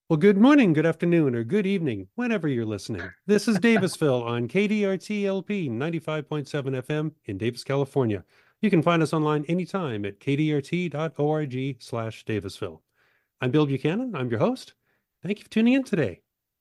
Well, good morning, good afternoon, or good evening, whenever you're listening. This is Davisville on KDRT LP 95.7 FM in Davis, California. You can find us online anytime at kdrt.org/Davisville. I'm Bill Buchanan. I'm your host. Thank you for tuning in today.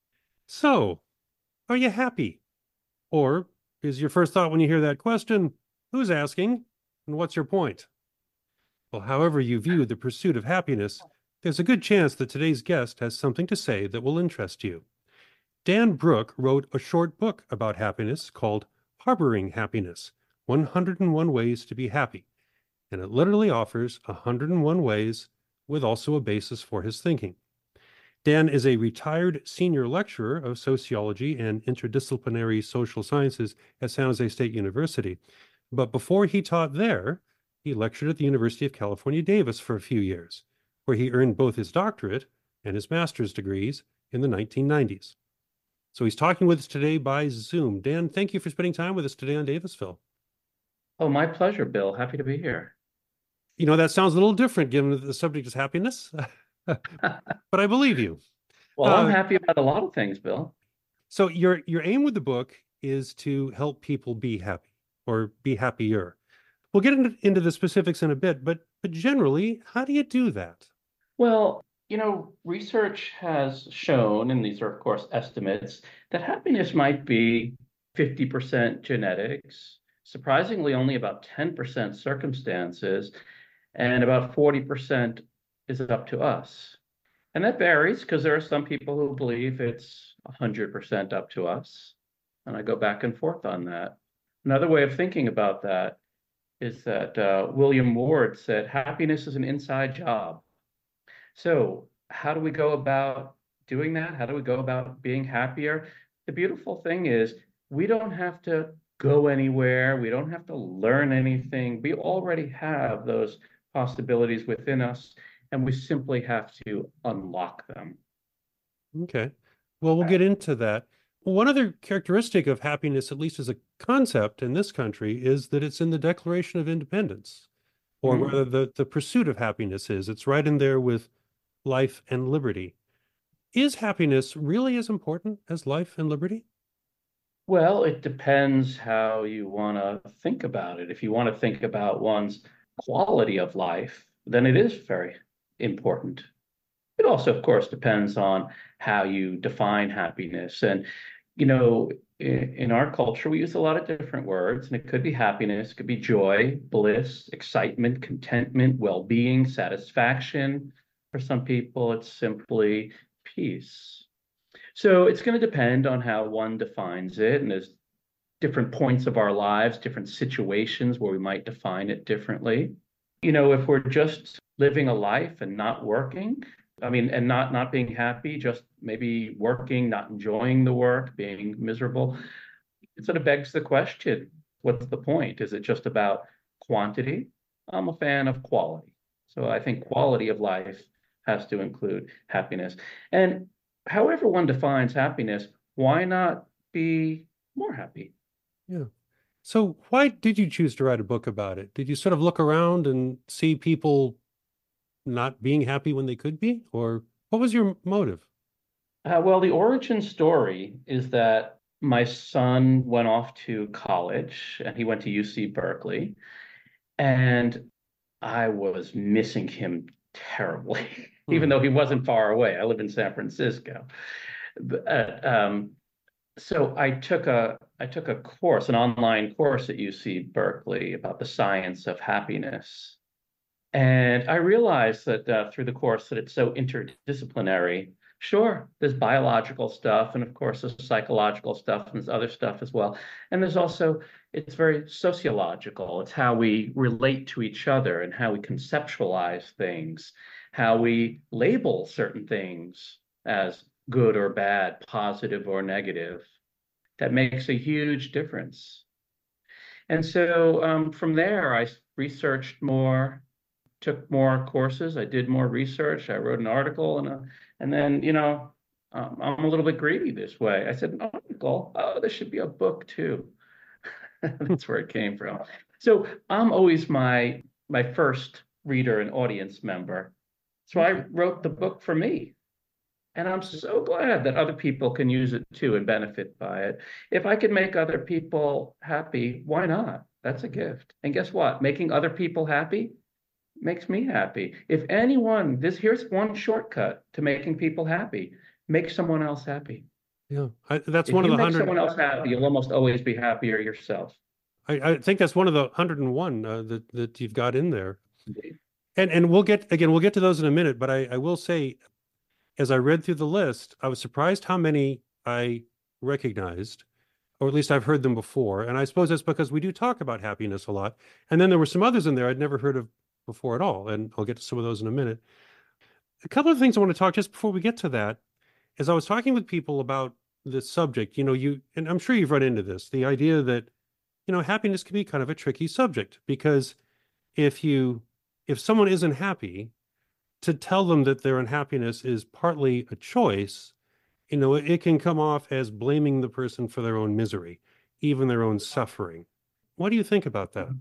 So, are you happy? Or is your first thought when you hear that question, who's asking and what's your point? Well, however you view the pursuit of happiness, there's a good chance that today's guest has something to say that will interest you. Dan Brook wrote a short book about happiness called Harboring Happiness: 101 Ways to Be Happy, and it literally offers 101 ways with also a basis for his thinking. Dan is a retired senior lecturer of sociology and interdisciplinary social sciences at San Jose State University. But before he taught there, he lectured at the University of California, Davis for a few years, where he earned both his doctorate and his master's degrees in the 1990s. So he's talking with us today by Zoom. Dan, thank you for spending time with us today on Davisville. Oh, my pleasure, Bill. Happy to be here. You know, that sounds a little different given that the subject is happiness, but I believe you. Well, I'm Uh, happy about a lot of things, Bill. so your aim with the book is to help people be happy or be happier. We'll get into the specifics in a bit, but generally, how do you do that? Well, research has shown, and these are, of course, estimates, that happiness might be 50% genetics, surprisingly, only about 10% circumstances, and about 40% is up to us. And that varies because there are some people who believe it's 100% up to us. And I go back and forth on that. Another way of thinking about that is that William Ward said, happiness is an inside job. So, how do we go about doing that? How do we go about being happier? The beautiful thing is, we don't have to go anywhere. We don't have to learn anything. We already have those possibilities within us, and we simply have to unlock them. Okay. Well, we'll get into that. One other characteristic of happiness, at least as a concept in this country, is that it's in the Declaration of Independence, or rather, Mm. the pursuit of happiness is. It's right in there with life and liberty. Is happiness really as important as life and liberty? Well, it depends how you want to think about it. If you want to think about one's quality of life, then it is very important. It also, of course, depends on how you define happiness. And, in our culture, we use a lot of different words, and it could be happiness, it could be joy, bliss, excitement, contentment, well-being, satisfaction. For some people, it's simply peace. So it's going to depend on how one defines it. And there's different points of our lives, different situations where we might define it differently. If we're just living a life and not working, I mean, and not being happy, just maybe working, not enjoying the work, being miserable, it sort of begs the question, what's the point? Is it just about quantity? I'm a fan of quality. So I think quality of life has to include happiness. And however one defines happiness, why not be more happy? Yeah. So why did you choose to write a book about it? Did you sort of look around and see people not being happy when they could be? Or what was your motive? Well, the origin story is that my son went off to college and he went to UC Berkeley, and I was missing him terribly, even Hmm. though he wasn't far away. I live in San Francisco. But, so I took a course, an online course at UC Berkeley about the science of happiness. And I realized that through the course that it's so interdisciplinary. Sure, there's biological stuff, and of course, there's psychological stuff, and there's other stuff as well. And there's also, it's very sociological. It's how we relate to each other and how we conceptualize things, how we label certain things as good or bad, positive or negative. That makes a huge difference. And so from there, I researched more, took more courses. I did more research. I wrote an article, and then I'm a little bit greedy this way. I said an article. Oh, there should be a book too. That's where it came from. So I'm always my first reader and audience member. So I Okay. wrote the book for me. And I'm so glad that other people can use it too and benefit by it. If I can make other people happy, why not? That's a gift. And guess what? Making other people happy makes me happy. If anyone, here's one shortcut to making people happy. Make someone else happy. Yeah, that's If one of you the make 100. someone else happy, you'll almost always be happier yourself. I think that's one of the 101 that you've got in there. And we'll get to those in a minute, but I will say, as I read through the list, I was surprised how many I recognized, or at least I've heard them before. And I suppose that's because we do talk about happiness a lot. And then there were some others in there I'd never heard of before at all. And I'll get to some of those in a minute. A couple of things I want to talk just before we get to that, as I was talking with people about this subject, and I'm sure you've run into this, the idea that, happiness can be kind of a tricky subject because if someone isn't happy, to tell them that their unhappiness is partly a choice, it can come off as blaming the person for their own misery, even their own suffering. What do you think about that?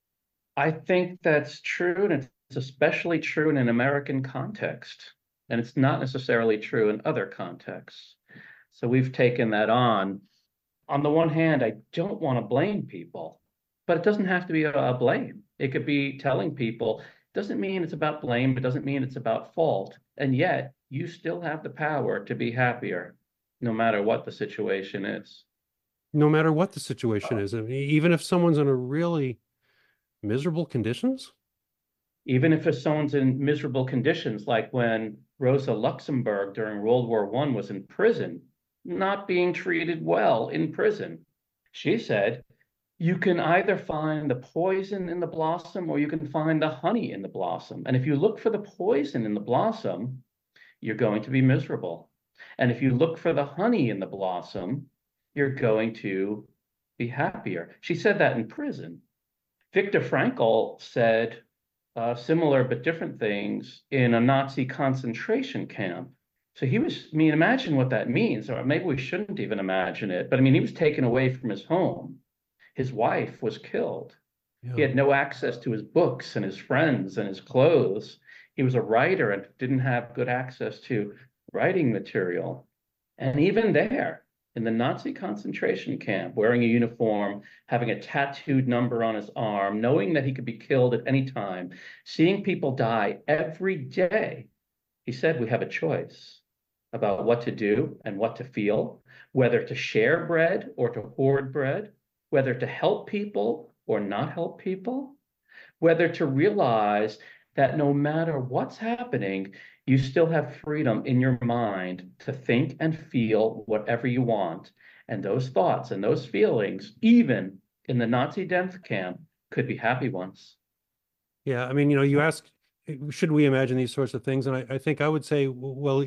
I think that's true, and it's especially true in an American context, and it's not necessarily true in other contexts. So we've taken that on. On the one hand, I don't want to blame people, but it doesn't have to be a blame. It could be telling people, doesn't mean it's about blame, it doesn't mean it's about fault, and yet you still have the power to be happier, no matter what the situation is. No matter what the situation is, I mean, even if someone's in a really miserable conditions? Even if someone's in miserable conditions, like when Rosa Luxemburg during World War I was in prison, not being treated well in prison. She said, you can either find the poison in the blossom or you can find the honey in the blossom. And if you look for the poison in the blossom, you're going to be miserable. And if you look for the honey in the blossom, you're going to be happier. She said that in prison. Viktor Frankl said similar but different things in a Nazi concentration camp. So imagine what that means, or maybe we shouldn't even imagine it, but I mean, he was taken away from his home. His wife was killed. He had no access to his books and his friends and his clothes. He was a writer and didn't have good access to writing material. And even there, in the Nazi concentration camp, wearing a uniform, having a tattooed number on his arm, knowing that he could be killed at any time, seeing people die every day, he said, we have a choice about what to do and what to feel, whether to share bread or to hoard bread, whether to help people or not help people, whether to realize that no matter what's happening, you still have freedom in your mind to think and feel whatever you want. And those thoughts and those feelings, even in the Nazi death camp, could be happy ones. Yeah, I mean, you ask, should we imagine these sorts of things? And I think I would say, well,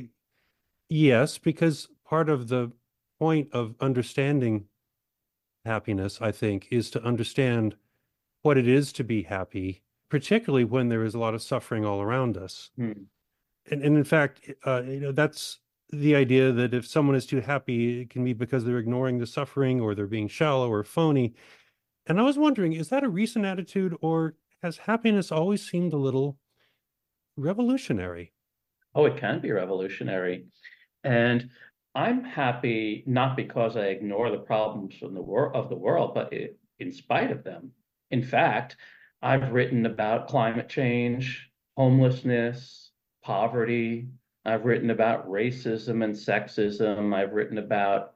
yes, because part of the point of understanding happiness, I think, is to understand what it is to be happy, particularly when there is a lot of suffering all around us. And in fact, that's the idea that if someone is too happy, it can be because they're ignoring the suffering or they're being shallow or phony. And I was wondering, is that a recent attitude, or has happiness always seemed a little revolutionary? Oh, it can be revolutionary. And I'm happy not because I ignore the problems of the world, but in spite of them. In fact, I've written about climate change, homelessness, poverty. I've written about racism and sexism. I've written about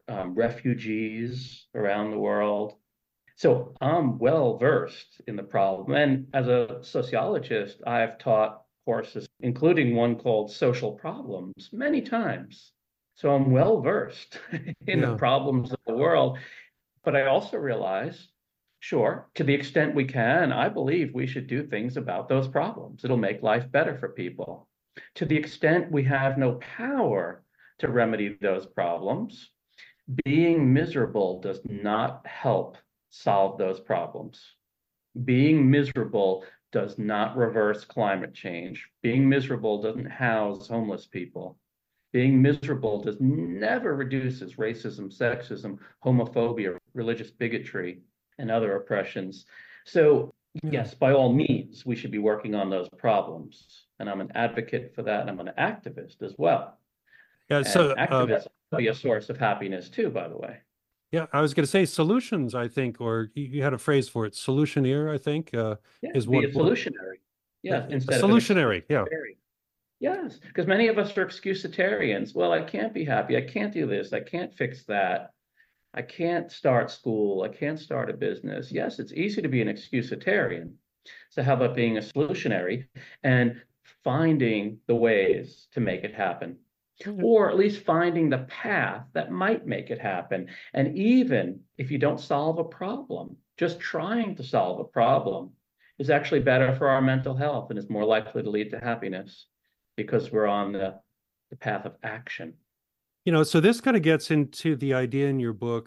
refugees around the world. So I'm well versed in the problem. And as a sociologist, I've taught courses, including one called Social Problems, many times. So I'm well versed in the problems of the world. But I also realize, sure, to the extent we can, I believe we should do things about those problems. It'll make life better for people. To the extent we have no power to remedy those problems, being miserable does not help solve those problems. Being miserable does not reverse climate change. Being miserable doesn't house homeless people. Being miserable never reduces racism, sexism, homophobia, religious bigotry, and other oppressions. So yes, by all means, we should be working on those problems. And I'm an advocate for that, and I'm an activist as well. Yeah. And So, activism can be a source of happiness too, by the way. yeah, I was going to say solutions, I think, or you had a phrase for it, solutioneer, I think, Yeah, is be a one solutionary. Yes, a instead of an solutionary. Yeah. excusatarian. Yes, because many of us are excusatarians. Well, I can't be happy. I can't do this. I can't fix that. I can't start school. I can't start a business. Yes, it's easy to be an excusatarian. So how about being a solutionary and finding the ways to make it happen? Okay. Or at least finding the path that might make it happen. And even if you don't solve a problem, just trying to solve a problem is actually better for our mental health and is more likely to lead to happiness because we're on the path of action. So this kind of gets into the idea in your book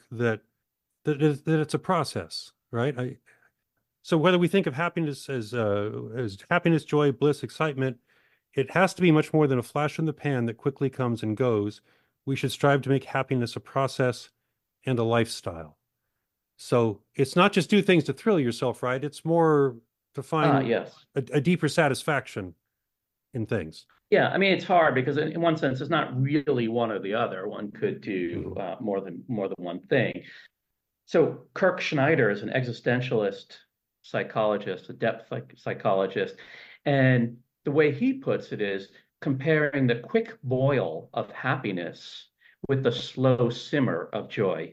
that it's a process, right? So whether we think of happiness as happiness, joy, bliss, excitement, it has to be much more than a flash in the pan that quickly comes and goes. We should strive to make happiness a process and a lifestyle. So it's not just do things to thrill yourself, right? It's more to Ah, find yes. a deeper satisfaction in things. Yeah, I mean it's hard because in one sense it's not really one or the other. One could do more than one thing. So Kirk Schneider is an existentialist psychologist, a depth psychologist, and the way he puts it is comparing the quick boil of happiness with the slow simmer of joy.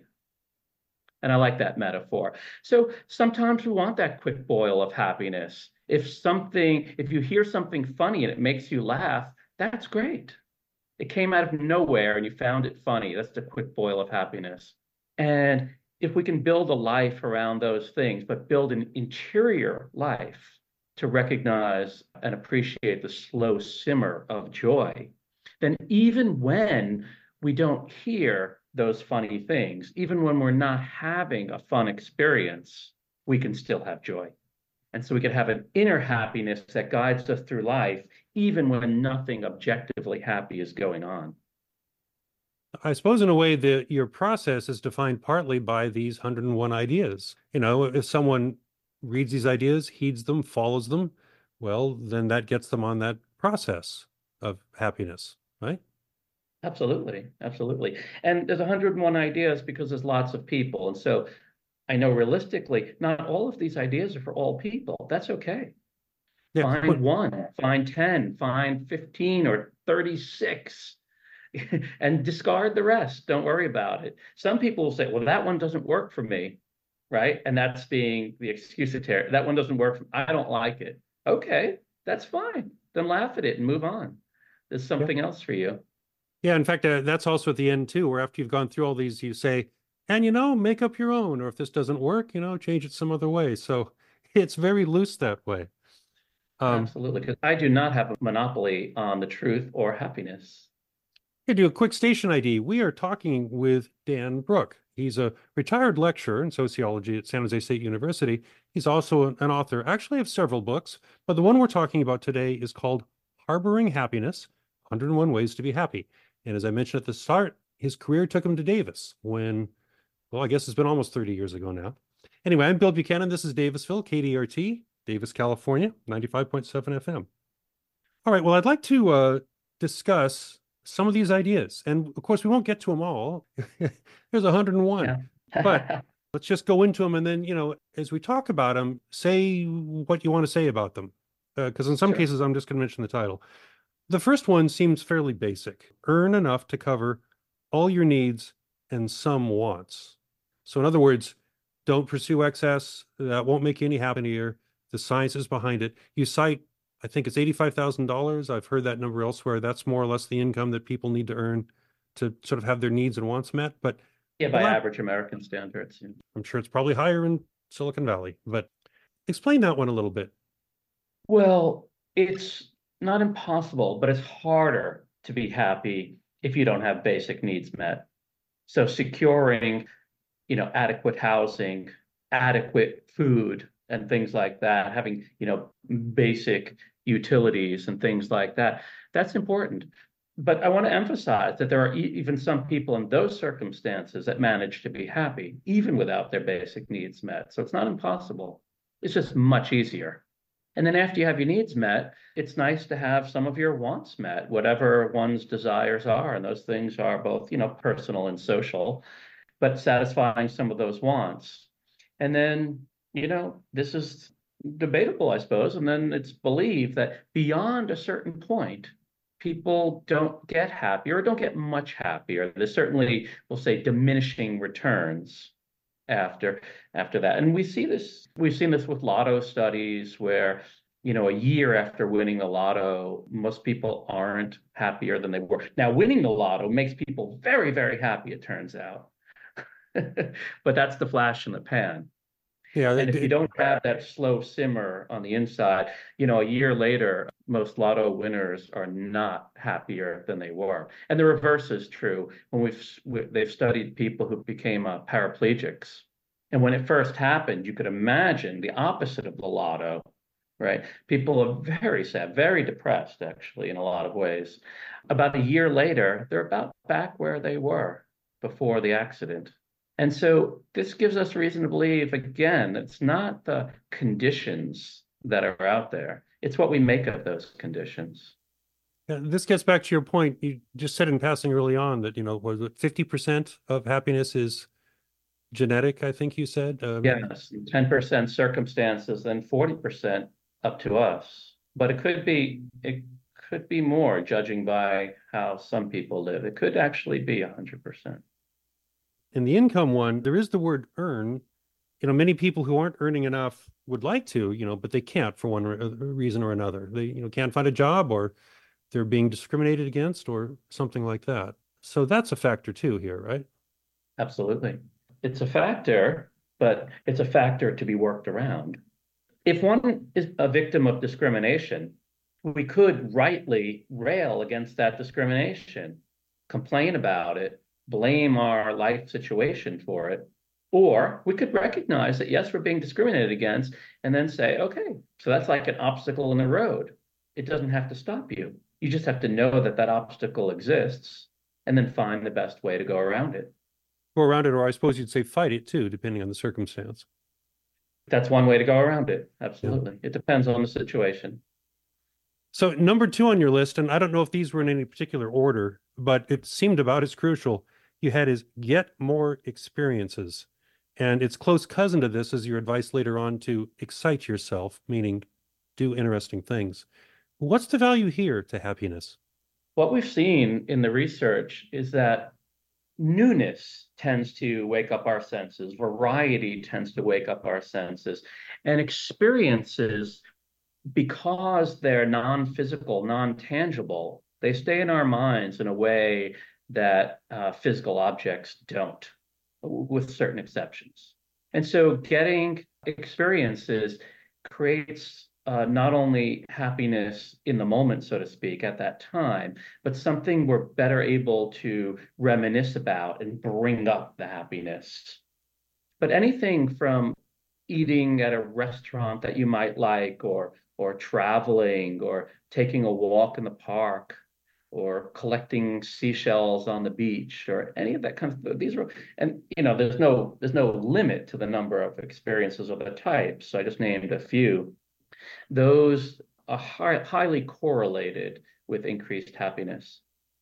And I like that metaphor. So sometimes we want that quick boil of happiness. If you hear something funny and it makes you laugh, that's great. It came out of nowhere and you found it funny. That's the quick boil of happiness. And if we can build a life around those things, but build an interior life to recognize and appreciate the slow simmer of joy, then even when we don't hear those funny things, even when we're not having a fun experience, we can still have joy. And so we can have an inner happiness that guides us through life, even when nothing objectively happy is going on. I suppose in a way that your process is defined partly by these 101 ideas. If someone reads these ideas, heeds them, follows them, well, then that gets them on that process of happiness, right? Absolutely, absolutely. And there's 101 ideas because there's lots of people. And so I know realistically, not all of these ideas are for all people. That's okay. Yeah. Find one, find 10, find 15 or 36 and discard the rest. Don't worry about it. Some people will say, well, that one doesn't work for me, right? And that's being the excusatarian. That one doesn't work. I don't like it. Okay, that's fine. Then laugh at it and move on. There's Yeah. something else for you. Yeah. In fact, that's also at the end too, where after you've gone through all these, you say, and make up your own, or if this doesn't work, change it some other way. So it's very loose that way. Absolutely, because I do not have a monopoly on the truth or happiness. Here, do a quick station ID. We are talking with Dan Brook. He's a retired lecturer in sociology at San Jose State University. He's also an author, actually of several books, but the one we're talking about today is called Harboring Happiness, 101 Ways to be Happy. And as I mentioned at the start, his career took him to Davis when, well, I guess it's been almost 30 years ago now. Anyway, I'm Bill Buchanan. This is Davisville, KDRT, Davis, California, 95.7 FM. All right, well, I'd like to discuss some of these ideas. And of course, we won't get to them all. There's 101. Yeah. But let's just go into them. And then, as we talk about them, say what you want to say about them. Because in some Sure. cases, I'm just going to mention the title. The first one seems fairly basic. Earn enough to cover all your needs and some wants. So in other words, don't pursue excess. That won't make you any happier. The science is behind it. You cite, I think it's $85,000. I've heard that number elsewhere. That's more or less the income that people need to earn to sort of have their needs and wants met. But Yeah, by average American standards. Yeah. I'm sure it's probably higher in Silicon Valley. But explain that one a little bit. Well, it's not impossible, but it's harder to be happy if you don't have basic needs met. So securing, adequate housing, adequate food, and things like that, having, basic utilities and things like that, that's important. But I want to emphasize that there are even some people in those circumstances that manage to be happy, even without their basic needs met. So it's not impossible. It's just much easier. And then after you have your needs met, it's nice to have some of your wants met, whatever one's desires are. And those things are both, personal and social, but satisfying some of those wants. And then, this is debatable, I suppose. And then it's believed that beyond a certain point, people don't get happier or don't get much happier. There's certainly, we'll say, diminishing returns after that. And we've seen this with lotto studies where, a year after winning the lotto, most people aren't happier than they were. Now, winning the lotto makes people very, very happy, it turns out. But that's the flash in the pan. Yeah. And if you don't have that slow simmer on the inside, a year later, most lotto winners are not happier than they were. And the reverse is true when they've studied people who became paraplegics. And when it first happened, you could imagine the opposite of the lotto, right? People are very sad, very depressed, actually, in a lot of ways. About a year later, they're about back where they were before the accident. And so this gives us reason to believe, again, it's not the conditions that are out there. It's what we make of those conditions. This gets back to your point. You just said in passing early on that, was it 50% of happiness is genetic, I think you said? Yes, 10% circumstances, then 40% up to us. But it could be more, judging by how some people live. It could actually be 100%. In the income one, there is the word earn. Many people who aren't earning enough would like to, but they can't for one reason or another. They, can't find a job, or they're being discriminated against, or something like that. So that's a factor too here, right? Absolutely. It's a factor, but it's a factor to be worked around. If one is a victim of discrimination, we could rightly rail against that discrimination, complain about it, blame our life situation for it. Or we could recognize that, yes, we're being discriminated against, and then say, okay, so that's like an obstacle in the road. It doesn't have to stop you. You just have to know that that obstacle exists and then find the best way to go around it. Go around it, or I suppose you'd say fight it too, depending on the circumstance. That's one way to go around it. Absolutely. Yeah. It depends on the situation. So number 2 on your list, and I don't know if these were in any particular order, but it seemed about as crucial, you had is get more experiences. And its close cousin to this is your advice later on to excite yourself, meaning do interesting things. What's the value here to happiness? What we've seen in the research is that newness tends to wake up our senses, variety tends to wake up our senses, and experiences, because they're non-physical, non-tangible, they stay in our minds in a way that physical objects don't, with certain exceptions. And so getting experiences creates not only happiness in the moment, so to speak, at that time, but something we're better able to reminisce about and bring up the happiness. But anything from eating at a restaurant that you might like, or traveling, or taking a walk in the park, or collecting seashells on the beach, or any of that kind of, these are, and there's no limit to the number of experiences of the types. So I just named a few. Those are highly correlated with increased happiness.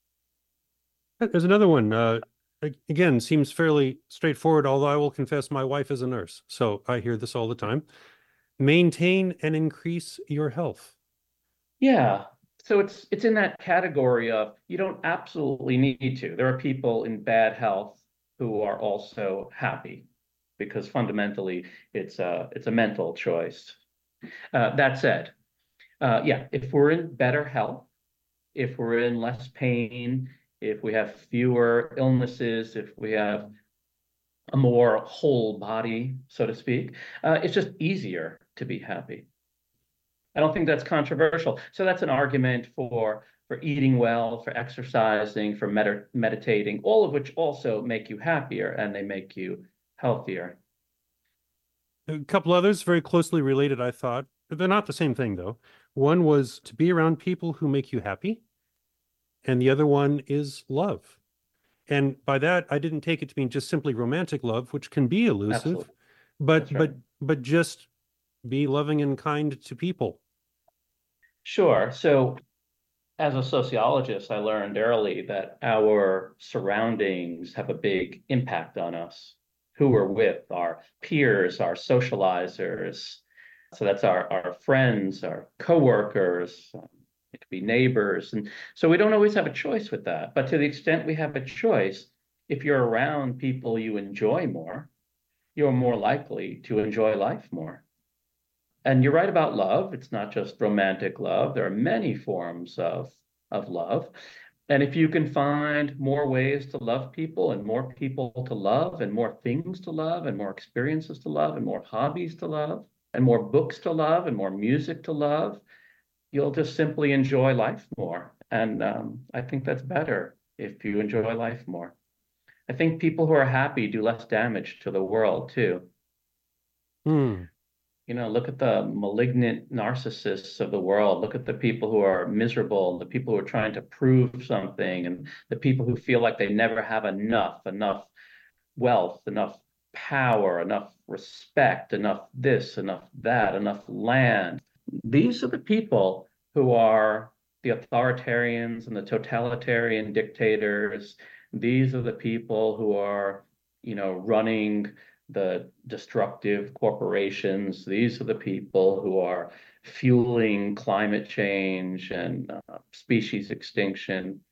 There's another one. Again, seems fairly straightforward, although I will confess my wife is a nurse, so I hear this all the time. Maintain and increase your health. Yeah. So it's in that category of, you don't absolutely need to. There are people in bad health who are also happy, because fundamentally it's a mental choice. That said, if we're in better health, if we're in less pain, if we have fewer illnesses, if we have a more whole body, so to speak, it's just easier to be happy. I don't think that's controversial. So that's an argument for eating well, for exercising, for meditating, all of which also make you happier, and they make you healthier. A couple others very closely related, I thought. They're not the same thing, though. One was to be around people who make you happy, and the other one is love. And by that, I didn't take it to mean just simply romantic love, which can be elusive, Absolutely. but That's right. but just be loving and kind to people? Sure. So as a sociologist, I learned early that our surroundings have a big impact on us. Who we're with, our peers, our socializers. So that's our friends, our coworkers, it could be neighbors. And so we don't always have a choice with that. But to the extent we have a choice, if you're around people you enjoy more, you're more likely to enjoy life more. And you're right about love. It's not just romantic love. There are many forms of love. And if you can find more ways to love people and more people to love and more things to love and more experiences to love and more hobbies to love and more books to love and more music to love, you'll just simply enjoy life more. And I think that's better if you enjoy life more. I think people who are happy do less damage to the world too. Hmm. Look at the malignant narcissists of the world. Look at the people who are miserable, the people who are trying to prove something, and the people who feel like they never have enough wealth, enough power, enough respect, enough this, enough that, enough land. These are the people who are the authoritarians and the totalitarian dictators. These are the people who are, running the destructive corporations. These are the people who are fueling climate change and species extinction.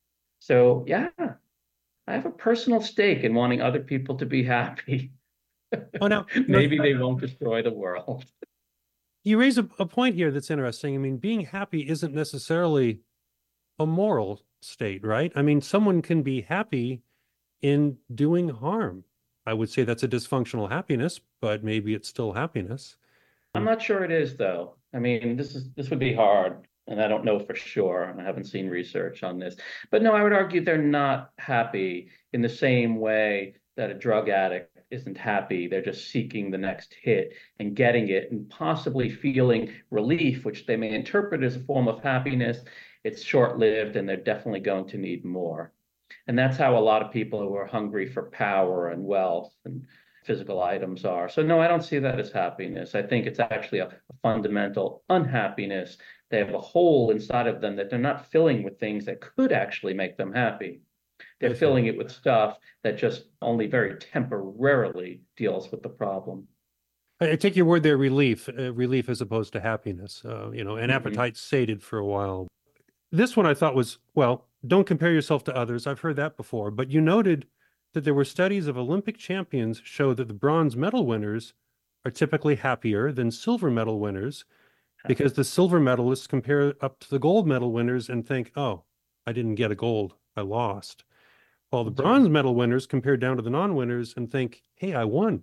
So, yeah, I have a personal stake in wanting other people to be happy. Oh, now, Maybe they won't destroy the world. you raise a point here that's interesting. I mean, being happy isn't necessarily a moral state, right? I mean, someone can be happy in doing harm. I would say that's a dysfunctional happiness, but maybe it's still happiness. I'm not sure it is though. I mean, this would be hard, and I don't know for sure, and I haven't seen research on this. But no, I would argue they're not happy in the same way that a drug addict isn't happy. They're just seeking the next hit and getting it and possibly feeling relief, which they may interpret as a form of happiness. It's short-lived, and they're definitely going to need more. And that's how a lot of people who are hungry for power and wealth and physical items are. So no, I don't see that as happiness. I think it's actually a fundamental unhappiness. They have a hole inside of them that they're not filling with things that could actually make them happy. They're filling it with stuff that just only very temporarily deals with the problem. I take your word there, relief, relief as opposed to happiness. An Mhm. appetite sated for a while. This one I thought was, well, don't compare yourself to others. I've heard that before, but you noted that there were studies of Olympic champions show that the bronze medal winners are typically happier than silver medal winners because the silver medalists compare up to the gold medal winners and think, oh, I didn't get a gold, I lost. While the That's right. bronze medal winners compare down to the non-winners and think, hey, I won.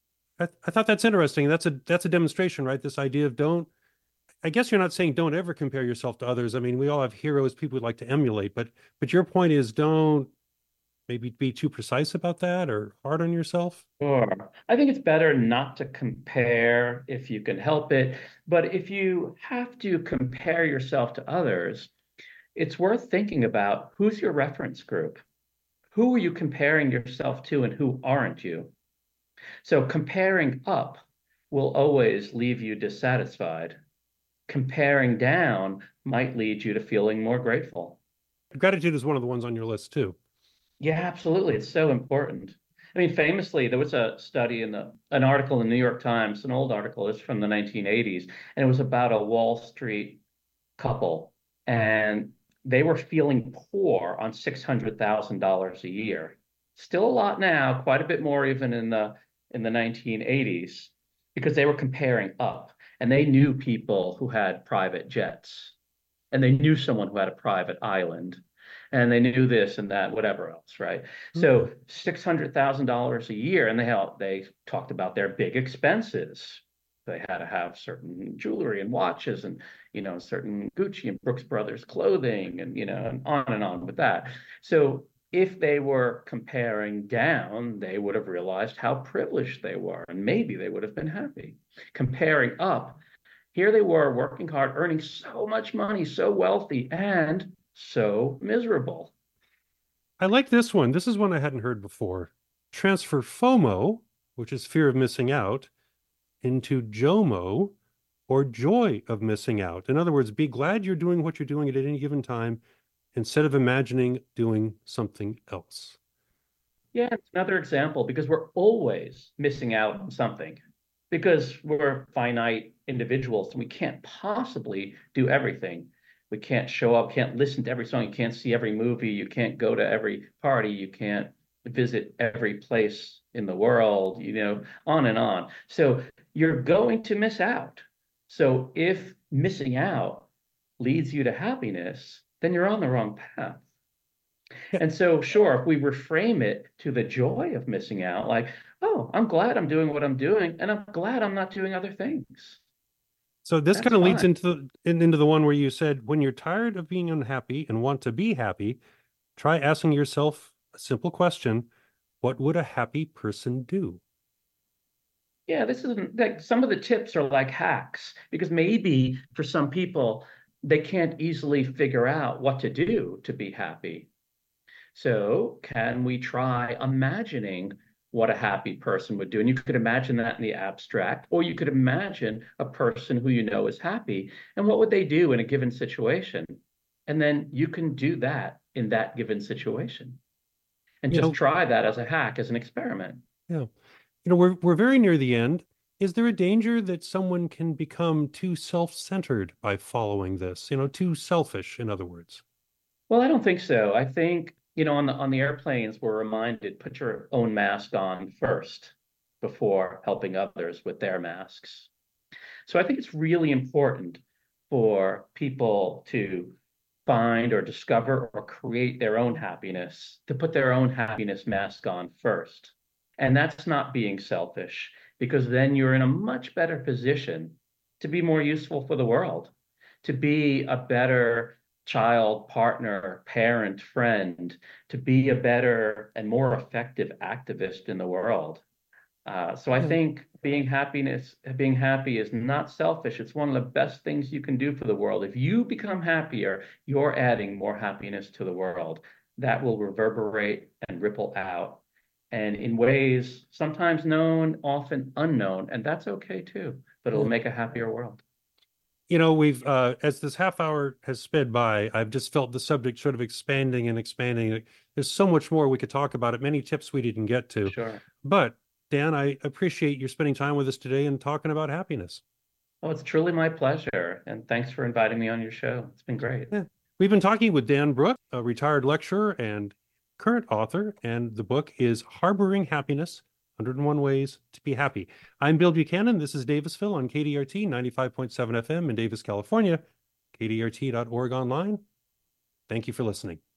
I thought that's interesting. That's a demonstration, right? This idea of don't. I guess you're not saying don't ever compare yourself to others. I mean, we all have heroes people would like to emulate, but your point is don't maybe be too precise about that or hard on yourself. Sure. I think it's better not to compare if you can help it. But if you have to compare yourself to others, it's worth thinking about who's your reference group? Who are you comparing yourself to and who aren't you? So comparing up will always leave you dissatisfied. Comparing down might lead you to feeling more grateful. Gratitude is one of the ones on your list too. Yeah, absolutely. It's so important. I mean, famously, there was a study in an article in the New York Times, an old article, it's from the 1980s, and it was about a Wall Street couple, and they were feeling poor on $600,000 a year. Still a lot now, quite a bit more even in the 1980s, because they were comparing up, and they knew people who had private jets, and they knew someone who had a private island, and they knew this and that, whatever else, right? Hmm. So $600,000 a year, and they talked about their big expenses. They had to have certain jewelry and watches, and certain Gucci and Brooks Brothers clothing, and on with that. So if they were comparing down, they would have realized how privileged they were, and maybe they would have been happy. Comparing up, here they were working hard, earning so much money, so wealthy, and so miserable. I like this one. This is one I hadn't heard before. Transfer FOMO, which is fear of missing out, into JOMO, or joy of missing out. In other words, be glad you're doing what you're doing at any given time instead of imagining doing something else. Yeah, it's another example because we're always missing out on something because we're finite individuals and we can't possibly do everything. We can't show up, can't listen to every song, you can't see every movie, you can't go to every party, you can't visit every place in the world, on and on. So you're going to miss out. So if missing out leads you to happiness, then you're on the wrong path. Yeah. And so, sure, if we reframe it to the joy of missing out, like, oh, I'm glad I'm doing what I'm doing, and I'm glad I'm not doing other things. So this That's kind of leads fine. into the one where you said, when you're tired of being unhappy and want to be happy, try asking yourself a simple question: what would a happy person do? Yeah, this isn't like some of the tips are like hacks because maybe for some people, they can't easily figure out what to do to be happy. So, can we try imagining what a happy person would do? And you could imagine that in the abstract, or you could imagine a person who you know is happy and what would they do in a given situation? And then you can do that in that given situation and You just know, try that as a hack, as an experiment. yeah. We're very near the end. Is there a danger that someone can become too self-centered by following this? Too selfish, in other words. Well, I don't think so. I think, on the airplanes, we're reminded put your own mask on first before helping others with their masks. So I think it's really important for people to find or discover or create their own happiness, to put their own happiness mask on first. And that's not being selfish, because then you're in a much better position to be more useful for the world, to be a better child, partner, parent, friend, to be a better and more effective activist in the world. So I Yeah. think being happy is not selfish. It's one of the best things you can do for the world. If you become happier, you're adding more happiness to the world. That will reverberate and ripple out, and in ways sometimes known, often unknown, and that's okay too. But it'll Yeah. make a happier world. We've as this half hour has sped by, I've just felt the subject sort of expanding and expanding. There's so much more we could talk about it, many tips we didn't get to. Sure. But Dan, I appreciate you spending time with us today and talking about happiness. Oh, it's truly my pleasure, and thanks for inviting me on your show. It's been great. Yeah. We've been talking with Dan Brook, a retired lecturer and current author, and the book is Harboring Happiness: 101 Ways to Be Happy. I'm Bill Buchanan. This is Davisville on KDRT 95.7 FM in Davis, California, kdrt.org online. Thank you for listening.